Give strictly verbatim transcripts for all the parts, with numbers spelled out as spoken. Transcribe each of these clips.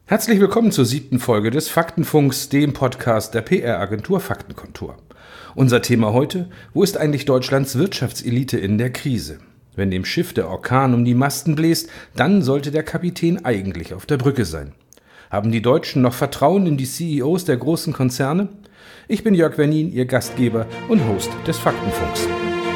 Herzlich willkommen zur siebten Folge des Faktenfunks, dem Podcast der P R-Agentur Faktenkontor. Unser Thema heute: Wo ist eigentlich Deutschlands Wirtschaftselite in der Krise? Wenn dem Schiff der Orkan um die Masten bläst, dann sollte der Kapitän eigentlich auf der Brücke sein. Haben die Deutschen noch Vertrauen in die C E Os der großen Konzerne? Ich bin Jörg Wernin, Ihr Gastgeber und Host des Faktenfunks.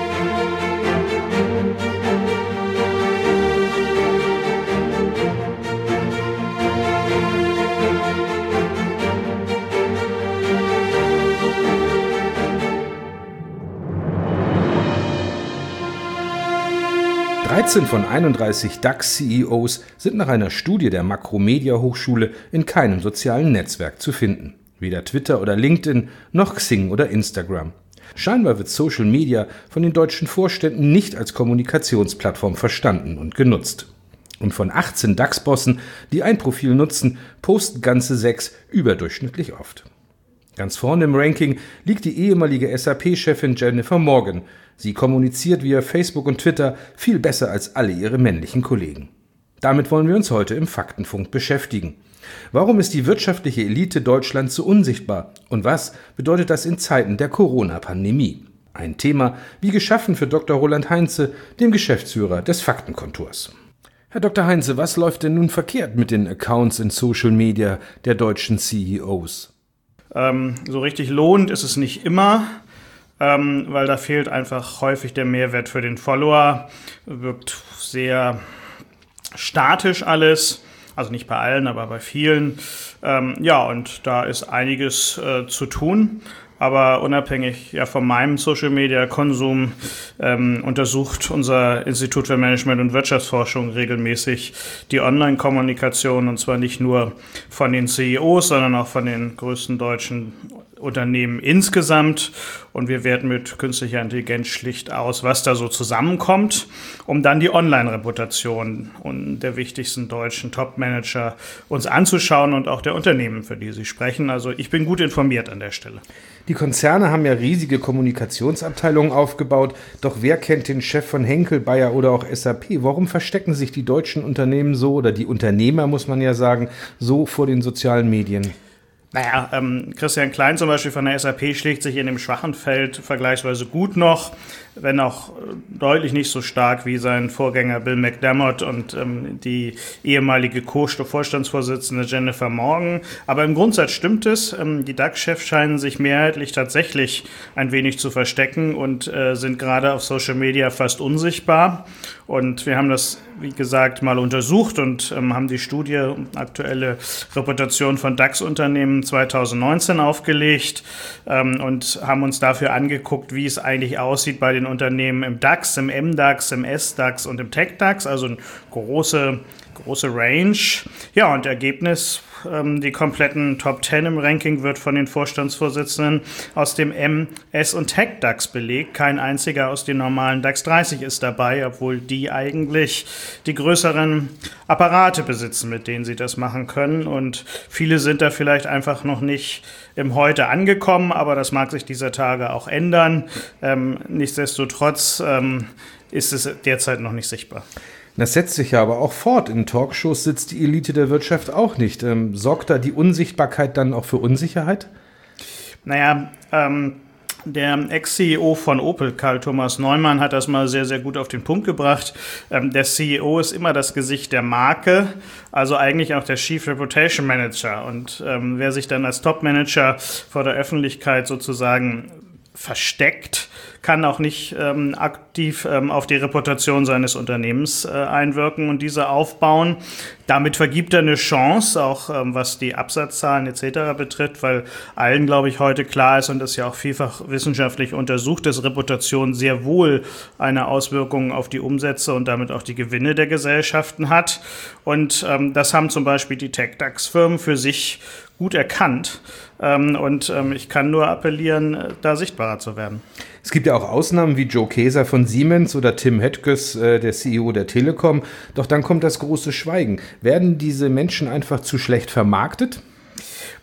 dreizehn von einunddreißig DAX-C E Os sind nach einer Studie der Makromedia-Hochschule in keinem sozialen Netzwerk zu finden. Weder Twitter oder LinkedIn, noch Xing oder Instagram. Scheinbar wird Social Media von den deutschen Vorständen nicht als Kommunikationsplattform verstanden und genutzt. Und von achtzehn DAX-Bossen, die ein Profil nutzen, posten ganze sechs überdurchschnittlich oft. Ganz vorne im Ranking liegt die ehemalige S A P-Chefin Jennifer Morgan. Sie kommuniziert via Facebook und Twitter viel besser als alle ihre männlichen Kollegen. Damit wollen wir uns heute im Faktenfunk beschäftigen. Warum ist die wirtschaftliche Elite Deutschlands so unsichtbar? Und was bedeutet das in Zeiten der Corona-Pandemie? Ein Thema wie geschaffen für Doktor Roland Heinze, dem Geschäftsführer des Faktenkontors. Herr Doktor Heinze, was läuft denn nun verkehrt mit den Accounts in Social Media der deutschen C E Os? Ähm, so richtig lohnend ist es nicht immer, ähm, weil da fehlt einfach häufig der Mehrwert für den Follower. Wirkt sehr statisch alles, also nicht bei allen, aber bei vielen. Ähm, ja, und da ist einiges äh, zu tun. Aber unabhängig ja, von meinem Social-Media-Konsum ähm, untersucht unser Institut für Management und Wirtschaftsforschung regelmäßig die Online-Kommunikation, und zwar nicht nur von den C E Os, sondern auch von den größten deutschen Unternehmen insgesamt. Und wir werten mit künstlicher Intelligenz schlicht aus, was da so zusammenkommt, um dann die Online-Reputation der wichtigsten deutschen Top-Manager uns anzuschauen und auch der Unternehmen, für die sie sprechen. Also ich bin gut informiert an der Stelle. Die Konzerne haben ja riesige Kommunikationsabteilungen aufgebaut, doch wer kennt den Chef von Henkel, Bayer oder auch S A P? Warum verstecken sich die deutschen Unternehmen so, oder die Unternehmer, muss man ja sagen, so vor den sozialen Medien? Naja, ähm, Christian Klein zum Beispiel von der S A P schlägt sich in dem schwachen Feld vergleichsweise gut noch, wenn auch deutlich nicht so stark wie sein Vorgänger Bill McDermott und ähm, die ehemalige Co-Vorstandsvorsitzende Jennifer Morgan. Aber im Grundsatz stimmt es, ähm, die DAX-Chefs scheinen sich mehrheitlich tatsächlich ein wenig zu verstecken und äh, sind gerade auf Social Media fast unsichtbar. Und wir haben das, wie gesagt, mal untersucht und ähm, haben die Studie aktuelle Reputation von DAX-Unternehmen zwanzig neunzehn aufgelegt ähm, und haben uns dafür angeguckt, wie es eigentlich aussieht bei den Unternehmen im DAX, im M DAX, im S DAX und im Tech DAX, also eine große, große Range. Ja, und Ergebnis: Die kompletten Top zehn im Ranking wird von den Vorstandsvorsitzenden aus dem M, S und Tech DAX belegt. Kein einziger aus den normalen DAX dreißig ist dabei, obwohl die eigentlich die größeren Apparate besitzen, mit denen sie das machen können. Und viele sind da vielleicht einfach noch nicht im Heute angekommen, aber das mag sich dieser Tage auch ändern. Ähm, nichtsdestotrotz ähm, ist es derzeit noch nicht sichtbar. Das setzt sich ja aber auch fort. In Talkshows sitzt die Elite der Wirtschaft auch nicht. Ähm, sorgt da die Unsichtbarkeit dann auch für Unsicherheit? Naja, ähm, der Ex-C E O von Opel, Karl Thomas Neumann, hat das mal sehr, sehr gut auf den Punkt gebracht. Ähm, der C E O ist immer das Gesicht der Marke, also eigentlich auch der Chief Reputation Manager. Und ähm, wer sich dann als Top-Manager vor der Öffentlichkeit sozusagen versteckt, kann auch nicht ähm, aktiv ähm, auf die Reputation seines Unternehmens äh, einwirken und diese aufbauen. Damit vergibt er eine Chance, auch ähm, was die Absatzzahlen et cetera betrifft, weil allen, glaube ich, heute klar ist und das ja auch vielfach wissenschaftlich untersucht, dass Reputation sehr wohl eine Auswirkung auf die Umsätze und damit auch die Gewinne der Gesellschaften hat. Und ähm, das haben zum Beispiel die Tech-DAX-Firmen für sich gut erkannt. Ähm, und ähm, ich kann nur appellieren, da sichtbarer zu werden. Es gibt ja auch Ausnahmen wie Joe Kaeser von Siemens oder Tim Höttges, äh, der C E O der Telekom. Doch dann kommt das große Schweigen. Werden diese Menschen einfach zu schlecht vermarktet?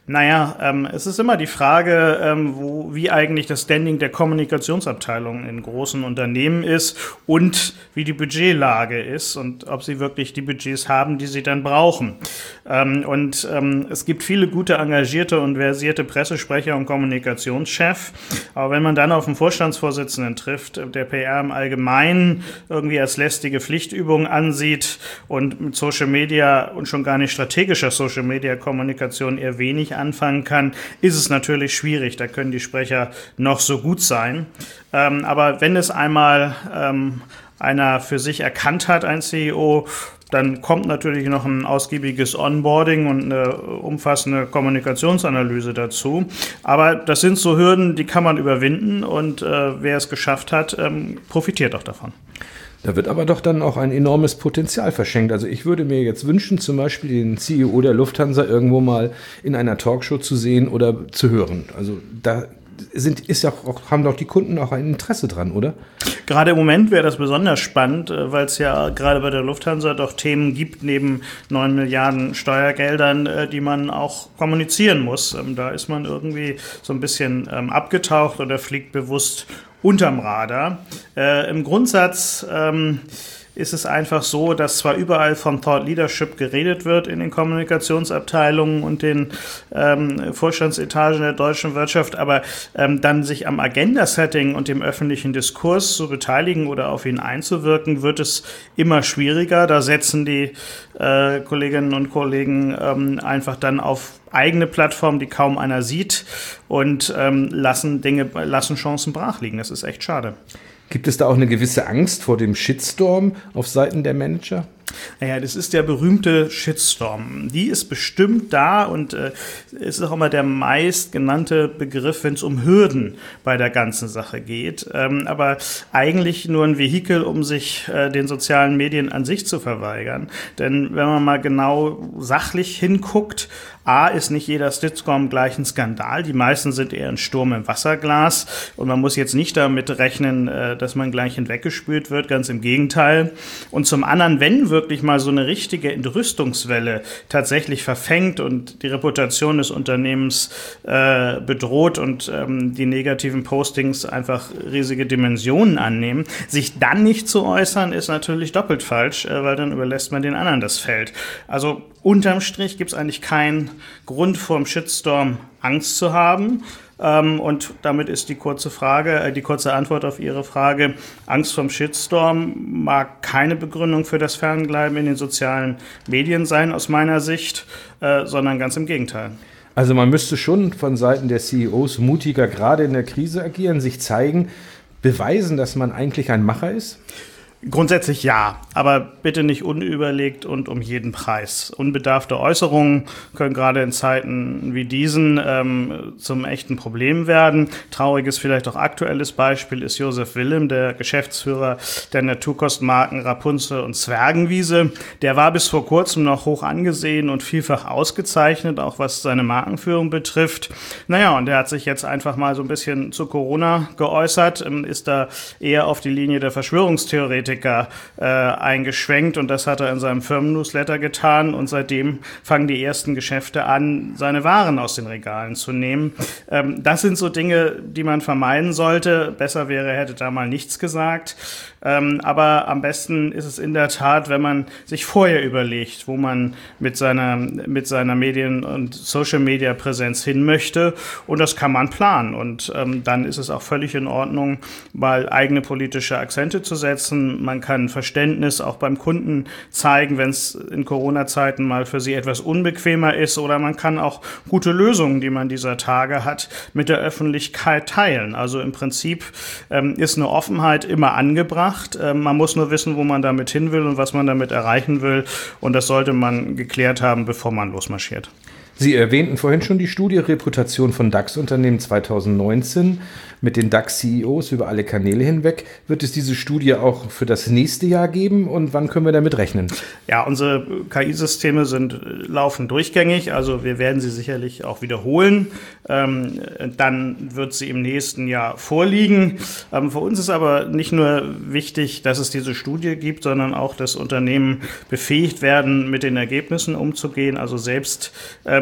Naja, ähm, es ist immer die Frage, ähm, wo, wie eigentlich das Standing der Kommunikationsabteilung in großen Unternehmen ist und wie die Budgetlage ist und ob sie wirklich die Budgets haben, die sie dann brauchen. Ähm, und ähm, es gibt viele gute, engagierte und versierte Pressesprecher und Kommunikationschef. Aber wenn man dann auf einen Vorstandsvorsitzenden trifft, der P R im Allgemeinen irgendwie als lästige Pflichtübung ansieht und mit Social Media und schon gar nicht strategischer Social Media Kommunikation eher wenig anfangen kann, ist es natürlich schwierig. Da können die Sprecher noch so gut sein. Ähm, aber wenn es einmal ähm, einer für sich erkannt hat, ein C E O, dann kommt natürlich noch ein ausgiebiges Onboarding und eine umfassende Kommunikationsanalyse dazu. Aber das sind so Hürden, die kann man überwinden und äh, wer es geschafft hat, ähm, profitiert auch davon. Da wird aber doch dann auch ein enormes Potenzial verschenkt. Also ich würde mir jetzt wünschen, zum Beispiel den C E O der Lufthansa irgendwo mal in einer Talkshow zu sehen oder zu hören. Also da sind, ist ja auch, haben doch die Kunden auch ein Interesse dran, oder? Gerade im Moment wäre das besonders spannend, weil es ja gerade bei der Lufthansa doch Themen gibt, neben neun Milliarden Steuergeldern, die man auch kommunizieren muss. Da ist man irgendwie so ein bisschen abgetaucht oder fliegt bewusst unterm Radar. Äh, Im Grundsatz ähm, ist es einfach so, dass zwar überall von Thought Leadership geredet wird in den Kommunikationsabteilungen und den ähm, Vorstandsetagen der deutschen Wirtschaft, aber ähm, dann sich am Agenda-Setting und dem öffentlichen Diskurs zu beteiligen oder auf ihn einzuwirken, wird es immer schwieriger. Da setzen die äh, Kolleginnen und Kollegen ähm, einfach dann auf eigene Plattformen, die kaum einer sieht und ähm, lassen Dinge, lassen Chancen brach liegen. Das ist echt schade. Gibt es da auch eine gewisse Angst vor dem Shitstorm auf Seiten der Manager? Naja, das ist der berühmte Shitstorm. Die ist bestimmt da und äh, ist auch immer der meist genannte Begriff, wenn es um Hürden bei der ganzen Sache geht. Ähm, aber eigentlich nur ein Vehikel, um sich äh, den sozialen Medien an sich zu verweigern. Denn wenn man mal genau sachlich hinguckt, A, ist nicht jeder Shitstorm gleich ein Skandal. Die meisten sind eher ein Sturm im Wasserglas. Und man muss jetzt nicht damit rechnen, äh, dass man gleich hinweggespült wird. Ganz im Gegenteil. Und zum anderen, wenn wirklich mal so eine richtige Entrüstungswelle tatsächlich verfängt und die Reputation des Unternehmens äh, bedroht und ähm, die negativen Postings einfach riesige Dimensionen annehmen, sich dann nicht zu äußern, ist natürlich doppelt falsch, äh, weil dann überlässt man den anderen das Feld. Also unterm Strich gibt es eigentlich keinen Grund, vor dem Shitstorm Angst zu haben. Ähm, und damit ist die kurze Frage, äh, die kurze Antwort auf Ihre Frage: Angst vom Shitstorm mag keine Begründung für das Fernbleiben in den sozialen Medien sein, aus meiner Sicht, äh, sondern ganz im Gegenteil. Also man müsste schon von Seiten der C E Os mutiger gerade in der Krise agieren, sich zeigen, beweisen, dass man eigentlich ein Macher ist? Grundsätzlich ja, aber bitte nicht unüberlegt und um jeden Preis. Unbedarfte Äußerungen können gerade in Zeiten wie diesen ähm, zum echten Problem werden. Trauriges, vielleicht auch aktuelles Beispiel ist Josef Willem, der Geschäftsführer der Naturkostmarken Rapunzel und Zwergenwiese. Der war bis vor kurzem noch hoch angesehen und vielfach ausgezeichnet, auch was seine Markenführung betrifft. Naja, und der hat sich jetzt einfach mal so ein bisschen zu Corona geäußert, ist da eher auf die Linie der Verschwörungstheoretiker äh, eingeschwenkt und das hat er in seinem Firmennewsletter getan und seitdem fangen die ersten Geschäfte an, seine Waren aus den Regalen zu nehmen. Ähm, das sind so Dinge, die man vermeiden sollte. Besser wäre, er hätte da mal nichts gesagt. Ähm, aber am besten ist es in der Tat, wenn man sich vorher überlegt, wo man mit seiner, mit seiner Medien- und Social-Media-Präsenz hin möchte. Und das kann man planen. Und ähm, dann ist es auch völlig in Ordnung, mal eigene politische Akzente zu setzen. Man kann Verständnis auch beim Kunden zeigen, wenn es in Corona-Zeiten mal für sie etwas unbequemer ist. Oder man kann auch gute Lösungen, die man dieser Tage hat, mit der Öffentlichkeit teilen. Also im Prinzip ähm, ist eine Offenheit immer angebracht. Man muss nur wissen, wo man damit hin will und was man damit erreichen will. Und das sollte man geklärt haben, bevor man losmarschiert. Sie erwähnten vorhin schon die Studie Reputation von DAX-Unternehmen zwanzig neunzehn mit den DAX-C E Os über alle Kanäle hinweg. Wird es diese Studie auch für das nächste Jahr geben und wann können wir damit rechnen? Ja, unsere K I-Systeme sind laufen durchgängig, also wir werden sie sicherlich auch wiederholen. Ähm, dann wird sie im nächsten Jahr vorliegen. Ähm, für uns ist aber nicht nur wichtig, dass es diese Studie gibt, sondern auch, dass Unternehmen befähigt werden, mit den Ergebnissen umzugehen, also selbst ähm,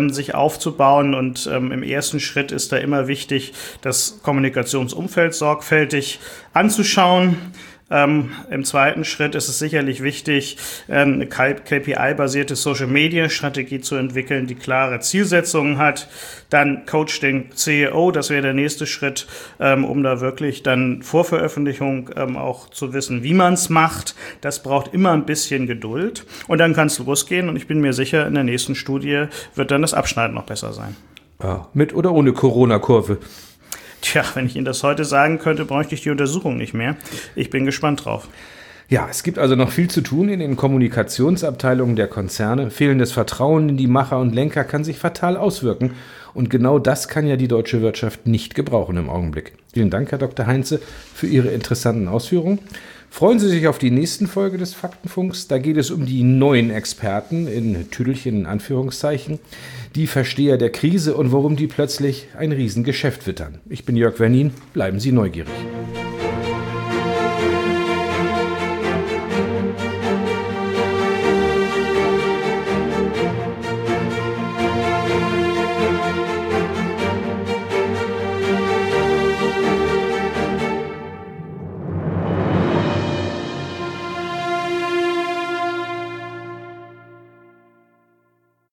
ähm, sich aufzubauen. Und ähm, im ersten Schritt ist da immer wichtig, das Kommunikationsumfeld sorgfältig anzuschauen. Ähm, Im zweiten Schritt ist es sicherlich wichtig, eine K P I-basierte Social-Media-Strategie zu entwickeln, die klare Zielsetzungen hat. Dann coach den C E O, das wäre der nächste Schritt, ähm, um da wirklich dann vor Veröffentlichung ähm, auch zu wissen, wie man es macht. Das braucht immer ein bisschen Geduld. Und dann kann es losgehen und ich bin mir sicher, in der nächsten Studie wird dann das Abschneiden noch besser sein. Ja, mit oder ohne Corona-Kurve? Tja, wenn ich Ihnen das heute sagen könnte, bräuchte ich die Untersuchung nicht mehr. Ich bin gespannt drauf. Ja, es gibt also noch viel zu tun in den Kommunikationsabteilungen der Konzerne. Fehlendes Vertrauen in die Macher und Lenker kann sich fatal auswirken. Und genau das kann ja die deutsche Wirtschaft nicht gebrauchen im Augenblick. Vielen Dank, Herr Doktor Heinze, für Ihre interessanten Ausführungen. Freuen Sie sich auf die nächsten Folge des Faktenfunks. Da geht es um die neuen Experten, in Tüdelchen in Anführungszeichen, die Versteher der Krise und warum die plötzlich ein Riesengeschäft wittern. Ich bin Jörg Wernin, bleiben Sie neugierig.